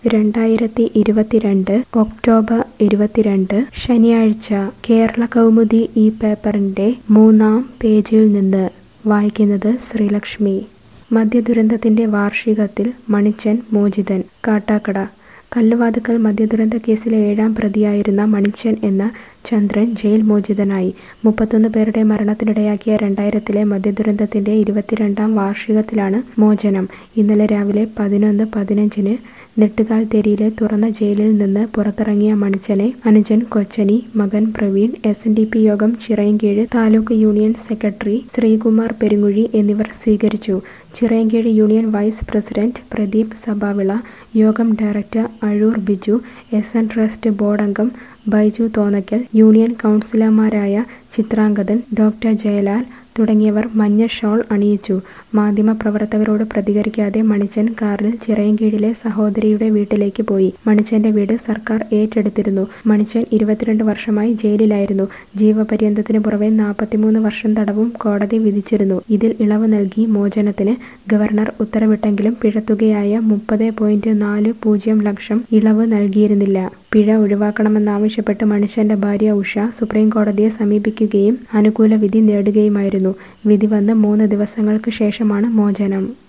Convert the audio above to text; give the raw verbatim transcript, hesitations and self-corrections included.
രണ്ടായിരത്തി ഇരുപത്തിരണ്ട് ഒക്ടോബർ ഇരുപത്തിരണ്ട് ശനിയാഴ്ച കേരളകൗമുദി ഈ പേപ്പറിന്റെ മൂന്നാം പേജിൽ നിന്ന് വായിക്കുന്നത് ശ്രീലക്ഷ്മി. മദ്യദുരന്തത്തിന്റെ വാർഷികത്തിൽ മണിച്ചൻ മോചിതൻ. കാട്ടാക്കട. കല്ലുവാതുക്കൽ മദ്യദുരന്ത കേസിലെ ഏഴാം പ്രതിയായിരുന്ന മണിച്ചൻ എന്ന ചന്ദ്രൻ ജയിൽ മോചിതനായി. മുപ്പത്തൊന്ന് പേരുടെ മരണത്തിനിടയാക്കിയ രണ്ടായിരത്തിലെ മദ്യദുരന്തത്തിന്റെ ഇരുപത്തിരണ്ടാം വാർഷികത്തിലാണ് മോചനം. ഇന്നലെ രാവിലെ പതിനൊന്ന് പതിനഞ്ചിന് നെട്ടുകാൽത്തേരിയിലെ തുറന്ന ജയിലിൽ നിന്ന് പുറത്തിറങ്ങിയ മണിച്ചനെ അനുജൻ കൊച്ചനി, മകൻ Praveen, S N D P യോഗം ചിറയൻകീഴ് താലൂക്ക് യൂണിയൻ സെക്രട്ടറി ശ്രീകുമാർ പെരുങ്ങുഴി എന്നിവർ സ്വീകരിച്ചു. Chirayinkeezhu union vice president Pradeep Sabhavila, യോഗം director Azhoor Biju, S N trust board അംഗം ബൈജു തോന്നയ്ക്കൽ, യൂണിയൻ കൗൺസിലർമാരായ ചിത്രാംഗദൻ, ഡോക്ടർ ജയലാൽ തുടങ്ങിയവർ മഞ്ഞ ഷോൾ അണിയിച്ചു. മാധ്യമപ്രവർത്തകരോട് പ്രതികരിക്കാതെ മണിച്ചൻ കാറിൽ ചിറയൻകീഴിലെ സഹോദരിയുടെ വീട്ടിലേക്ക് പോയി. മണിച്ചന്റെ വീട് സർക്കാർ ഏറ്റെടുത്തിരുന്നു. മണിച്ചൻ ഇരുപത്തിരണ്ട് വർഷമായി ജയിലിലായിരുന്നു. ജീവപര്യന്തത്തിന് പുറമെ നാൽപ്പത്തിമൂന്ന് വർഷം തടവും കോടതി വിധിച്ചിരുന്നു. ഇതിൽ ഇളവ് നൽകി മോചനത്തിന് ഗവർണർ ഉത്തരവിട്ടെങ്കിലും പിഴത്തുകയായ മുപ്പത് പോയിന്റ് നാല് പൂജ്യം ലക്ഷം ഇളവ് നൽകിയിരുന്നില്ല. പിഴ ഒഴിവാക്കണമെന്നാവശ്യപ്പെട്ട് മണിച്ചന്റെ ഭാര്യ ഉഷ സുപ്രീം കോടതിയെ സമീപിക്കുകയും അനുകൂല വിധി നേടുകയുമായിരുന്നു. വിധി വന്ന് മൂന്ന് ദിവസങ്ങൾക്ക് ശേഷമാണ് മോചനം.